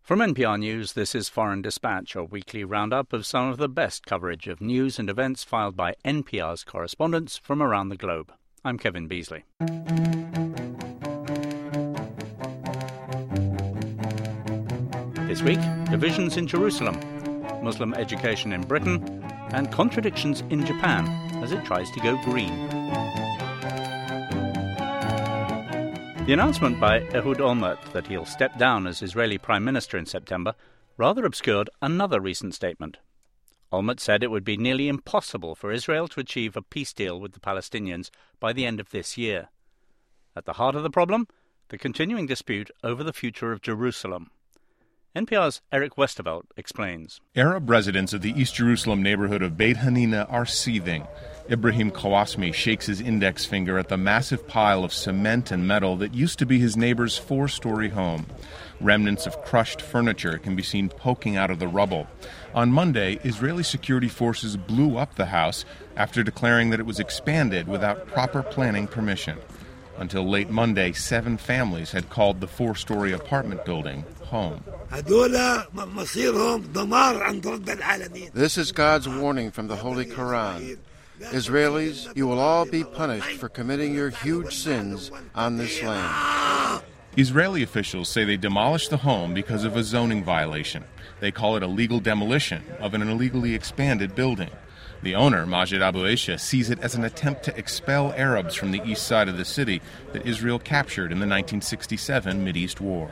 From NPR News, this is Foreign Dispatch, a weekly roundup of some of the best coverage of news and events filed by NPR's correspondents from around the globe. I'm Kevin Beasley. This week, divisions in Jerusalem, Muslim education in Britain, and contradictions in Japan as it tries to go green. The announcement by Ehud Olmert that he'll step down as Israeli Prime Minister in September rather obscured another recent statement. Olmert said it would be nearly impossible for Israel to achieve a peace deal with the Palestinians by the end of this year. At the heart of the problem, the continuing dispute over the future of Jerusalem. NPR's Eric Westervelt explains. Arab residents of the East Jerusalem neighborhood of Beit Hanina are seething. Ibrahim Kawasmi shakes his index finger at the massive pile of cement and metal that used to be his neighbor's four-story home. Remnants of crushed furniture can be seen poking out of the rubble. On Monday, Israeli security forces blew up the house after declaring that it was expanded without proper planning permission. Until late Monday, 7 families had called the four-story apartment building home. This is God's warning from the Holy Quran. Israelis, you will all be punished for committing your huge sins on this land. Israeli officials say they demolished the home because of a zoning violation. They call it a legal demolition of an illegally expanded building. The owner, Majid Abu Aisha, sees it as an attempt to expel Arabs from the east side of the city that Israel captured in the 1967 Mideast War.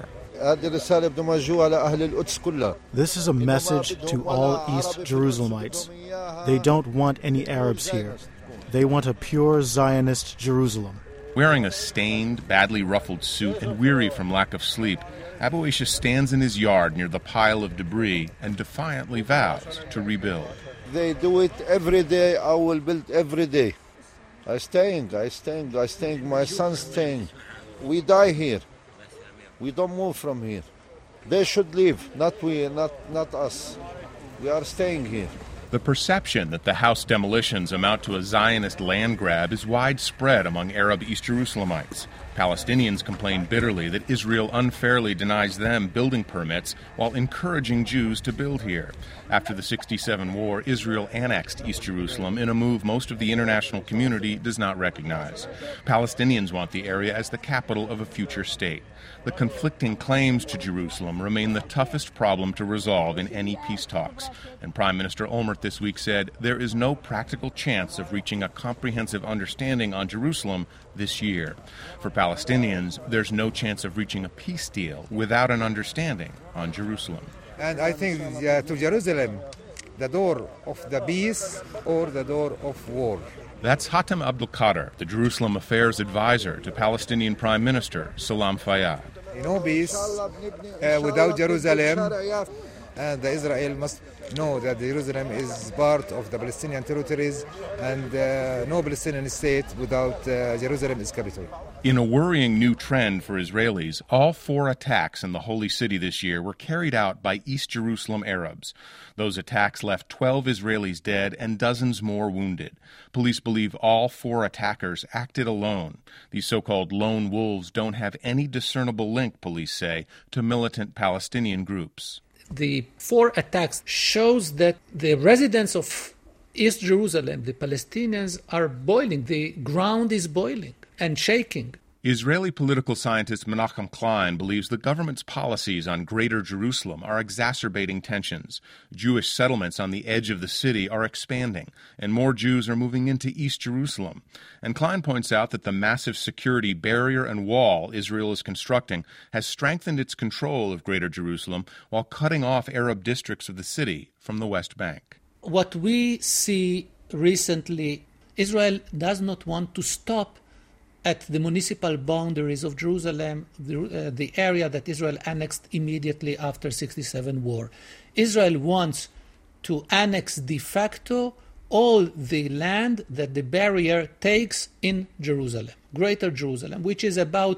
This is a message to all East Jerusalemites. They don't want any Arabs here. They want a pure Zionist Jerusalem. Wearing a stained, badly ruffled suit and weary from lack of sleep, Abu Aisha stands in his yard near the pile of debris and defiantly vows to rebuild. They do it every day. I will build every day. I staying. My son's staying. We die here. We don't move from here. They should leave, not we, not us. We are staying here. The perception that the house demolitions amount to a Zionist land grab is widespread among Arab East Jerusalemites. Palestinians complain bitterly that Israel unfairly denies them building permits while encouraging Jews to build here. After the '67 war, Israel annexed East Jerusalem in a move most of the international community does not recognize. Palestinians want the area as the capital of a future state. The conflicting claims to Jerusalem remain the toughest problem to resolve in any peace talks. And Prime Minister Olmert this week said there is no practical chance of reaching a comprehensive understanding on Jerusalem this year. For Palestinians, there's no chance of reaching a peace deal without an understanding on Jerusalem. And I think to Jerusalem, the door of the peace or the door of war. That's Hatem Abdul Qadir, the Jerusalem Affairs advisor to Palestinian Prime Minister Salam Fayyad. No peace without Jerusalem, and Israel must know that Jerusalem is part of the Palestinian territories, and no Palestinian state without Jerusalem is capital. In a worrying new trend for Israelis, all 4 attacks in the Holy City this year were carried out by East Jerusalem Arabs. Those attacks left 12 Israelis dead and dozens more wounded. Police believe all 4 attackers acted alone. These so-called lone wolves don't have any discernible link, police say, to militant Palestinian groups. The 4 attacks shows that the residents of East Jerusalem, the Palestinians, are boiling. The ground is boiling and shaking. Israeli political scientist Menachem Klein believes the government's policies on Greater Jerusalem are exacerbating tensions. Jewish settlements on the edge of the city are expanding, and more Jews are moving into East Jerusalem. And Klein points out that the massive security barrier and wall Israel is constructing has strengthened its control of Greater Jerusalem while cutting off Arab districts of the city from the West Bank. What we see recently, Israel does not want to stop at the municipal boundaries of Jerusalem, the area that Israel annexed immediately after '67 war. Israel wants to annex de facto all the land that the barrier takes in Jerusalem, Greater Jerusalem, which is about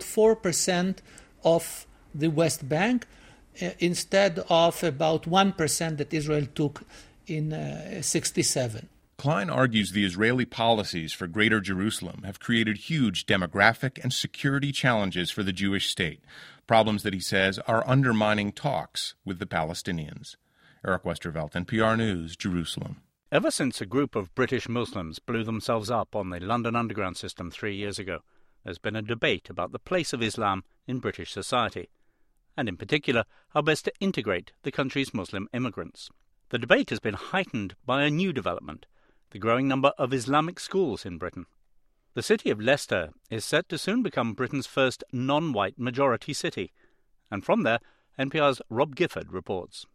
4% of the West Bank, instead of about 1% that Israel took in '67. Klein argues the Israeli policies for Greater Jerusalem have created huge demographic and security challenges for the Jewish state, problems that he says are undermining talks with the Palestinians. Eric Westervelt, NPR News, Jerusalem. Ever since a group of British Muslims blew themselves up on the London Underground system 3 years ago, there's been a debate about the place of Islam in British society, and in particular how best to integrate the country's Muslim immigrants. The debate has been heightened by a new development, the growing number of Islamic schools in Britain. The city of Leicester is set to soon become Britain's first non-white majority city, and from there, NPR's Rob Gifford reports.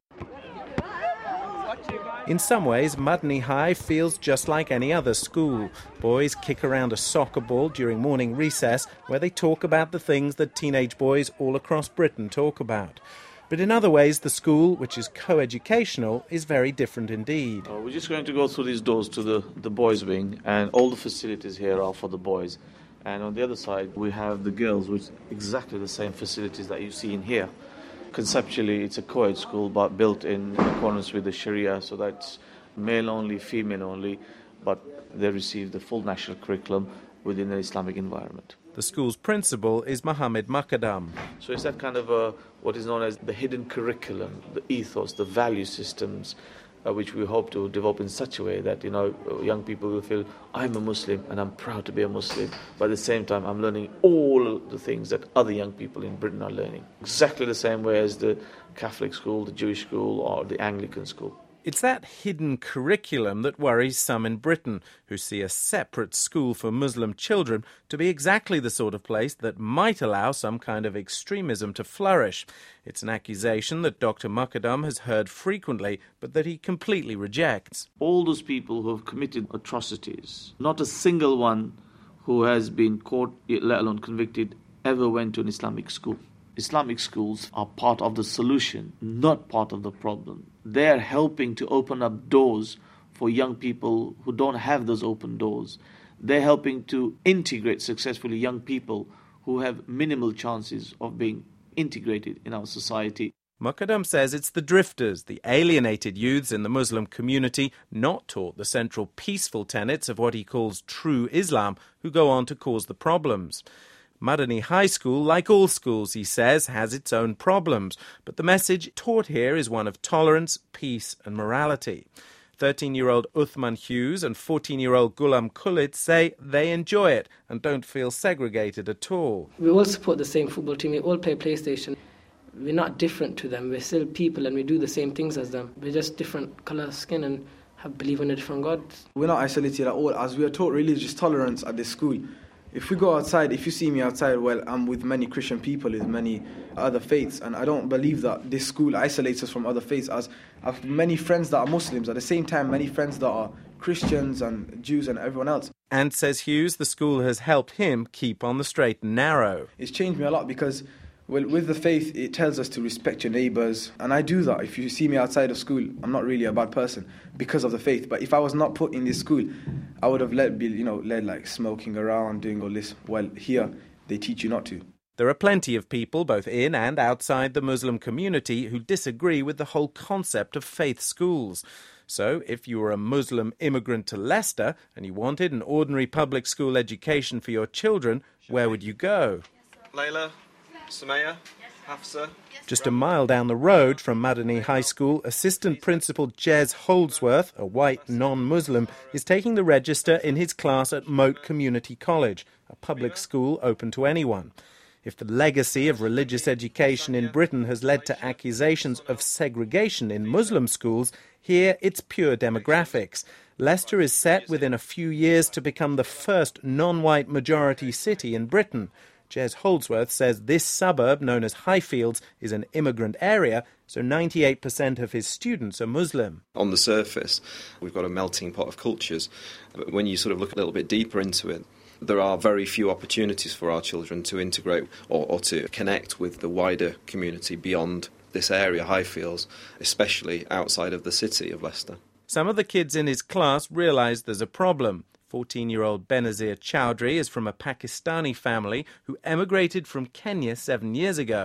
In some ways, Madani High feels just like any other school. Boys kick around a soccer ball during morning recess, where they talk about the things that teenage boys all across Britain talk about. But in other ways, the school, which is co-educational, is very different indeed. We're just going to go through these doors to the boys' wing, and all the facilities here are for the boys. And on the other side, we have the girls, with exactly the same facilities that you see in here. Conceptually, it's a co-ed school, but built in accordance with the Sharia, so that's male only, female only, but they receive the full national curriculum within an Islamic environment. The school's principal is Mohammed Makadam. So it's that kind of what is known as the hidden curriculum, the ethos, the value systems, which we hope to develop in such a way that, young people will feel, I'm a Muslim and I'm proud to be a Muslim, but at the same time I'm learning all the things that other young people in Britain are learning. Exactly the same way as the Catholic school, the Jewish school or the Anglican school. It's that hidden curriculum that worries some in Britain, who see a separate school for Muslim children to be exactly the sort of place that might allow some kind of extremism to flourish. It's an accusation that Dr. Makadam has heard frequently, but that he completely rejects. All those people who have committed atrocities, not a single one who has been caught, let alone convicted, ever went to an Islamic school. Islamic schools are part of the solution, not part of the problem. They are helping to open up doors for young people who don't have those open doors. They're helping to integrate successfully young people who have minimal chances of being integrated in our society. Makadam says it's the drifters, the alienated youths in the Muslim community, not taught the central peaceful tenets of what he calls true Islam, who go on to cause the problems. Madani High School, like all schools, he says, has its own problems, but the message taught here is one of tolerance, peace and morality. 13-year-old Uthman Hughes and 14-year-old Ghulam Khalid say they enjoy it and don't feel segregated at all. We all support the same football team, we all play PlayStation. We're not different to them, we're still people and we do the same things as them. We're just different colour of skin and believe in a different God. We're not isolated at all, as we are taught religious tolerance at this school. If we go outside, if you see me outside, well, I'm with many Christian people, with many other faiths, and I don't believe that this school isolates us from other faiths, as I have many friends that are Muslims, at the same time many friends that are Christians and Jews and everyone else. And, says Hughes, the school has helped him keep on the straight and narrow. It's changed me a lot because, well, with the faith, it tells us to respect your neighbours, and I do that. If you see me outside of school, I'm not really a bad person because of the faith, but if I was not put in this school, I would have led like smoking around, doing all this. Well, here, they teach you not to. There are plenty of people, both in and outside the Muslim community, who disagree with the whole concept of faith schools. So, if you were a Muslim immigrant to Leicester and you wanted an ordinary public school education for your children, where would you go? Layla, Sumaya, Hafsa. Just a mile down the road from Madani High School, Assistant Principal Jez Holdsworth, a white non-Muslim, is taking the register in his class at Moat Community College, a public school open to anyone. If the legacy of religious education in Britain has led to accusations of segregation in Muslim schools, here it's pure demographics. Leicester is set within a few years to become the first non-white majority city in Britain. Jez Holdsworth says this suburb, known as Highfields, is an immigrant area, so 98% of his students are Muslim. On the surface, we've got a melting pot of cultures, but when you sort of look a little bit deeper into it, there are very few opportunities for our children to integrate or to connect with the wider community beyond this area, Highfields, especially outside of the city of Leicester. Some of the kids in his class realise there's a problem. 14-year-old Benazir Chowdhury is from a Pakistani family who emigrated from Kenya 7 years ago.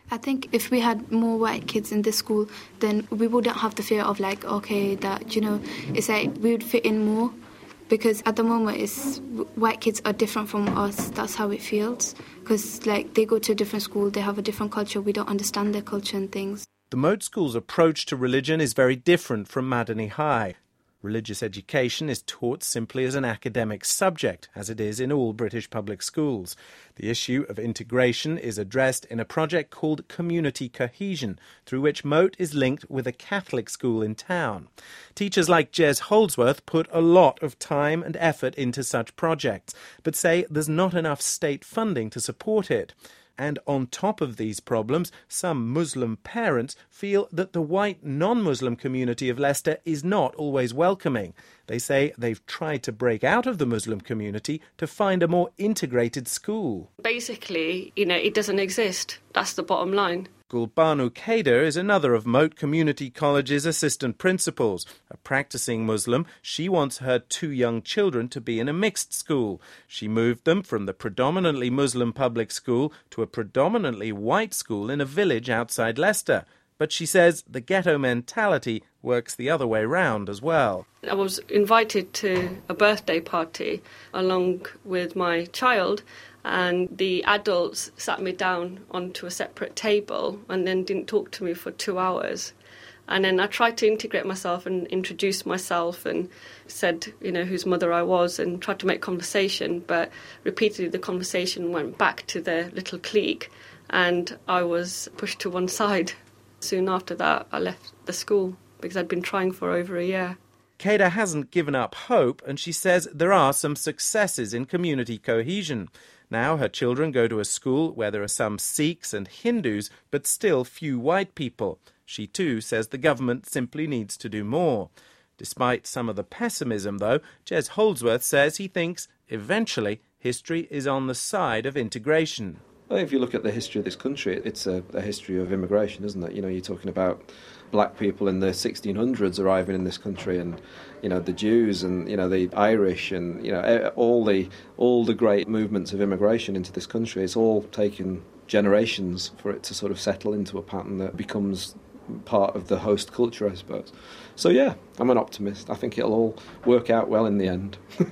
I think if we had more white kids in this school, then we wouldn't have the fear of like, okay, that, you know, it's like we would fit in more. Because at the moment, white kids are different from us. That's how it feels. Because like they go to a different school, they have a different culture. We don't understand their culture and things. The Moat School's approach to religion is very different from Madani High. Religious education is taught simply as an academic subject, as it is in all British public schools. The issue of integration is addressed in a project called Community Cohesion, through which Moat is linked with a Catholic school in town. Teachers like Jez Holdsworth put a lot of time and effort into such projects, but say there's not enough state funding to support it. And on top of these problems, some Muslim parents feel that the white non-Muslim community of Leicester is not always welcoming. They say they've tried to break out of the Muslim community to find a more integrated school. Basically, it doesn't exist. That's the bottom line. Gulbanu Kader is another of Moat Community College's assistant principals. A practicing Muslim, she wants her 2 young children to be in a mixed school. She moved them from the predominantly Muslim public school to a predominantly white school in a village outside Leicester. But she says the ghetto mentality works the other way round as well. I was invited to a birthday party along with my child, and the adults sat me down onto a separate table and then didn't talk to me for 2 hours. And then I tried to integrate myself and introduce myself and said, whose mother I was, and tried to make conversation, but repeatedly the conversation went back to their little clique and I was pushed to one side. Soon after that, I left the school because I'd been trying for over a year. Kader hasn't given up hope, and she says there are some successes in community cohesion. Now her children go to a school where there are some Sikhs and Hindus, but still few white people. She too says the government simply needs to do more. Despite some of the pessimism, though, Jez Holdsworth says he thinks, eventually, history is on the side of integration. Well, if you look at the history of this country, it's a history of immigration, isn't it? You're talking about black people in the 1600s arriving in this country, and the Jews and the Irish, and all the great movements of immigration into this country. It's all taken generations for it to sort of settle into a pattern that becomes part of the host culture, I suppose. So yeah, I'm an optimist. I think it'll all work out well in the end.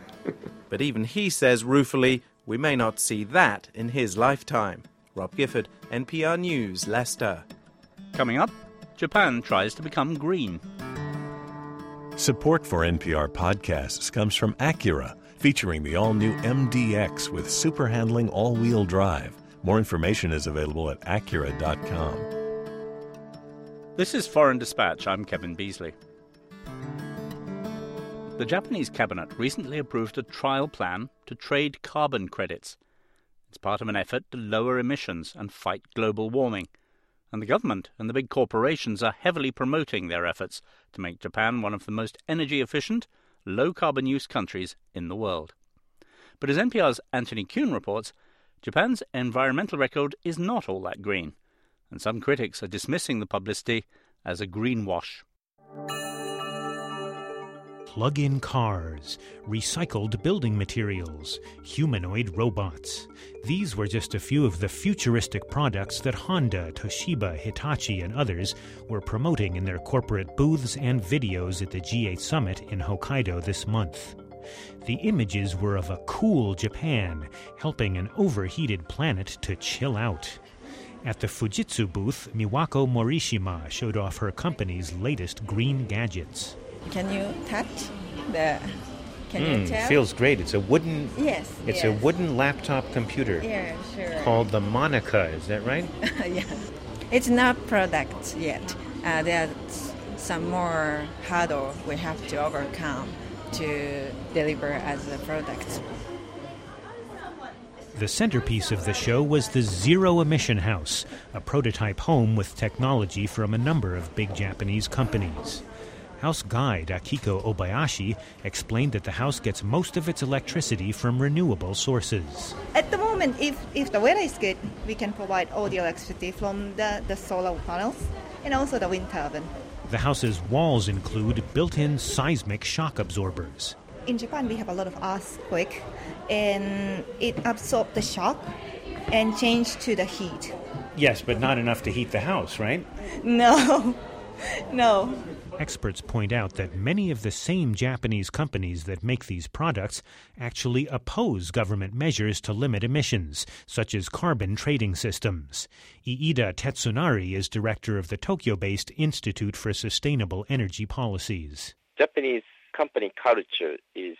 But even he says ruefully, we may not see that in his lifetime. Rob Gifford, NPR News, Leicester. Coming up, Japan tries to become green. Support for NPR podcasts comes from Acura, featuring the all-new MDX with super handling all-wheel drive. More information is available at Acura.com. This is Foreign Dispatch. I'm Kevin Beasley. The Japanese cabinet recently approved a trial plan to trade carbon credits. It's part of an effort to lower emissions and fight global warming. And the government and the big corporations are heavily promoting their efforts to make Japan one of the most energy-efficient, low-carbon use countries in the world. But as NPR's Anthony Kuhn reports, Japan's environmental record is not all that green, and some critics are dismissing the publicity as a greenwash. Plug-in cars, recycled building materials, humanoid robots. These were just a few of the futuristic products that Honda, Toshiba, Hitachi, and others were promoting in their corporate booths and videos at the G8 Summit in Hokkaido this month. The images were of a cool Japan, helping an overheated planet to chill out. At the Fujitsu booth, Miwako Morishima showed off her company's latest green gadgets. Can you touch the? Can you tell? Feels great. It's a wooden. Yes. It's a wooden laptop computer. Yeah, sure. Called the Monica. Is that right? Yeah. It's not product yet. There's some more hurdle we have to overcome to deliver as a product. The centerpiece of the show was the Zero Emission House, a prototype home with technology from a number of big Japanese companies. House guide Akiko Obayashi explained that the house gets most of its electricity from renewable sources. At the moment, if the weather is good, we can provide all the electricity from the solar panels and also the wind turbine. The house's walls include built-in seismic shock absorbers. In Japan, we have a lot of earthquake, and it absorbs the shock and change to the heat. Yes, but not enough to heat the house, right? No. Experts point out that many of the same Japanese companies that make these products actually oppose government measures to limit emissions, such as carbon trading systems. Iida Tetsunari is director of the Tokyo-based Institute for Sustainable Energy Policies. Japanese company culture is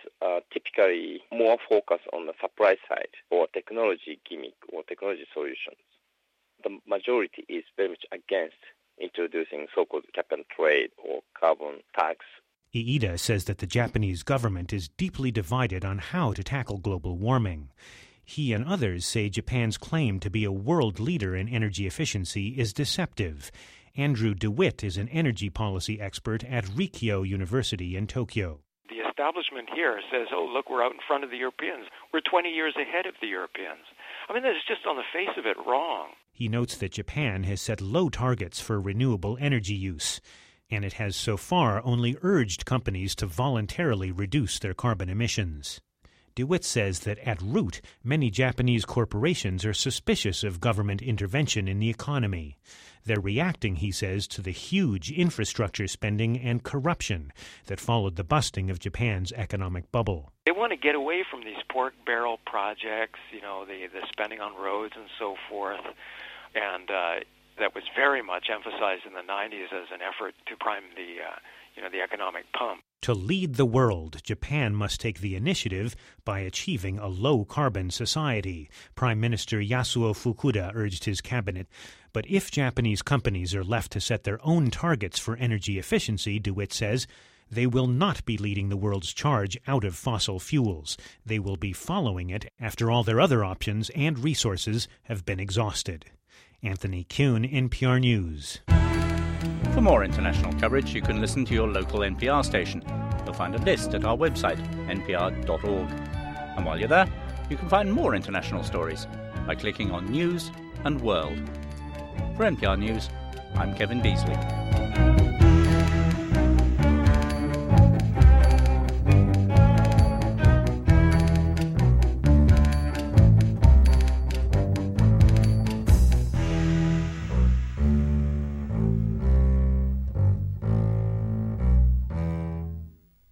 typically more focused on the supply side or technology gimmick or technology solutions. The majority is very much against introducing so-called cap and trade or carbon tax. Iida says that the Japanese government is deeply divided on how to tackle global warming. He and others say Japan's claim to be a world leader in energy efficiency is deceptive. Andrew DeWitt is an energy policy expert at Rikyo University in Tokyo. The establishment here says, oh, look, we're out in front of the Europeans. We're 20 years ahead of the Europeans. I mean, that's just on the face of it wrong. He notes that Japan has set low targets for renewable energy use, and it has so far only urged companies to voluntarily reduce their carbon emissions. DeWitt says that at root, many Japanese corporations are suspicious of government intervention in the economy. They're reacting, he says, to the huge infrastructure spending and corruption that followed the busting of Japan's economic bubble. They want to get away from these pork barrel projects, the spending on roads and so forth, and that was very much emphasized in the 90s as an effort to prime the economic pump. To lead the world, Japan must take the initiative by achieving a low-carbon society, Prime Minister Yasuo Fukuda urged his cabinet. But if Japanese companies are left to set their own targets for energy efficiency, DeWitt says, they will not be leading the world's charge out of fossil fuels. They will be following it after all their other options and resources have been exhausted. Anthony Kuhn, NPR News. For more international coverage, you can listen to your local NPR station. You'll find a list at our website, npr.org. And while you're there, you can find more international stories by clicking on News and World. For NPR News, I'm Kevin Beasley.